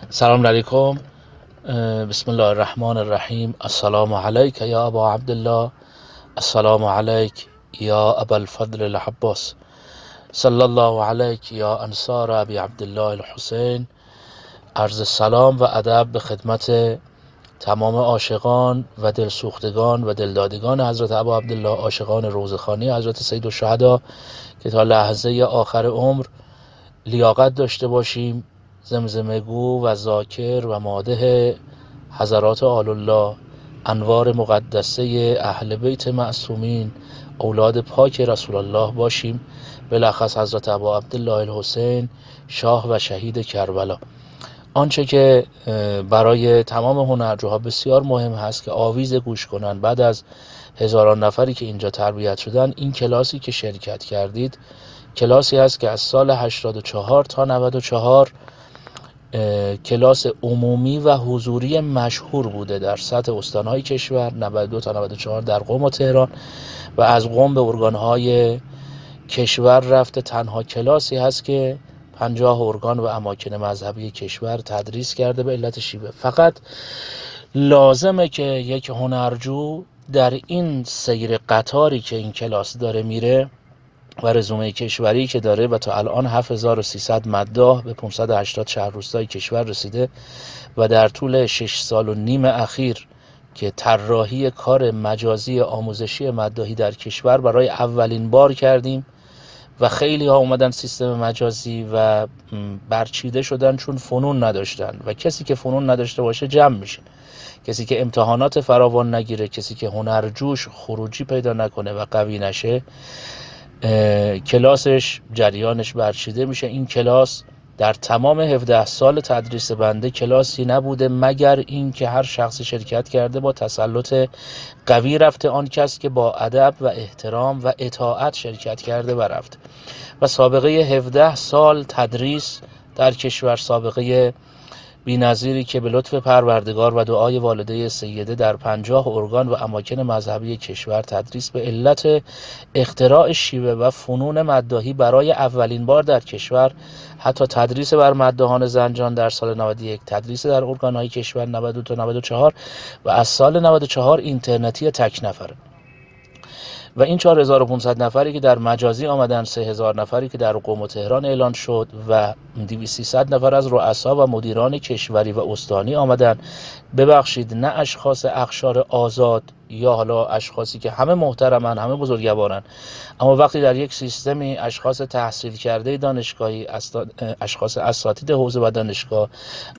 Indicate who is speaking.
Speaker 1: سلام علیکم. بسم الله الرحمن الرحیم. السلام علیک یا ابا عبدالله، السلام علیک یا ابا الفضل العباس، صلی الله علیک یا انصار ابی عبدالله الحسین. عرض سلام و ادب به خدمت تمام عاشقان و دلسوختگان و دلدادگان حضرت ابا عبدالله، عاشقان روضه‌خوانی حضرت سید الشهدا، که تا لحظه آخر عمر لیاقت داشته باشیم زمزمه گو و ذاکر و مادح حضرات آل الله، انوار مقدسه اهل بیت معصومین، اولاد پاک رسول الله باشیم، بلخص حضرت ابا عبدالله الحسین، شاه و شهید کربلا. آنچه که برای تمام هنرجوها بسیار مهم هست که آویز گوش کنند بعد از هزاران نفری که اینجا تربیت شدن، این کلاسی که شرکت کردید کلاسی هست که از سال 84 تا 94 کلاس عمومی و حضوری مشهور بوده در سطح استانهای کشور، 92 تا 94 در قم و تهران، و از قم به ارگانهای کشور رفته. تنها کلاسی هست که 50 ارگان و اماکن مذهبی کشور تدریس کرده به علت شیوه. فقط لازمه که یک هنرجو در این سیر قطاری که این کلاس داره میره و رزومه کشوری که داره و تا الان 7300 مداح به 580 شهر روستای کشور رسیده و در طول 6 سال و نیم اخیر که طراحی کار مجازی آموزشی مداحی در کشور برای اولین بار کردیم و خیلی ها اومدن سیستم مجازی و برچیده شدن چون فنون نداشتن، و کسی که فنون نداشته باشه جمع میشه، کسی که امتحانات فراوان نگیره، کسی که هنرجوش خروجی پیدا نکنه و قوی نشه، کلاسش جریانش برچیده میشه. این کلاس در تمام 17 سال تدریس بنده کلاسی نبوده مگر این که هر شخصی شرکت کرده با تسلط قوی رفته، آن کس که با ادب و احترام و اطاعت شرکت کرده و رفته. و سابقه 17 سال تدریس در کشور، سابقه بی‌نظیری که به لطف پروردگار و دعای والده سیده در 50 ارگان و اماکن مذهبی کشور تدریس به علت اختراع شیوه و فنون مداحی برای اولین بار در کشور، حتی تدریس بر مداحان زنجان در سال 91، تدریس در ارگان‌های کشور 92 تا 94 و از سال 94 اینترنتی تک نفره. و این 4500 نفری که در مجازی آمدن، 3000 نفری که در قم و تهران اعلان شد و 2300 نفر از رؤسا و مدیران کشوری و استانی آمدن. ببخشید، نه اشخاص اقشار آزاد یا حالا اشخاصی که همه محترمن، همه بزرگوارن، اما وقتی در یک سیستمی اشخاص تحصیل کرده دانشگاهی، اشخاص اساتید حوزه و دانشگاه،